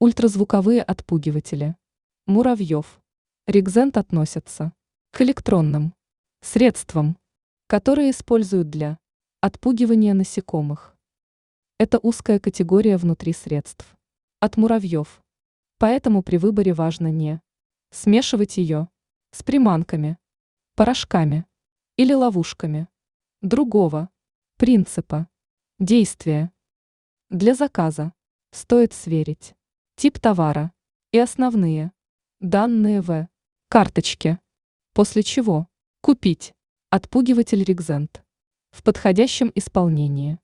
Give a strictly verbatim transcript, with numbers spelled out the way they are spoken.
Ультразвуковые отпугиватели. Муравьев. Регзент относятся к электронным средствам, которые используют для отпугивания насекомых. Это узкая категория внутри средств от муравьев, поэтому при выборе важно не смешивать ее с приманками, порошками или ловушками другого принципа действия. Для заказа стоит сверить тип товара и основные данные в карточке, после чего купить отпугиватель Регзент в подходящем исполнении.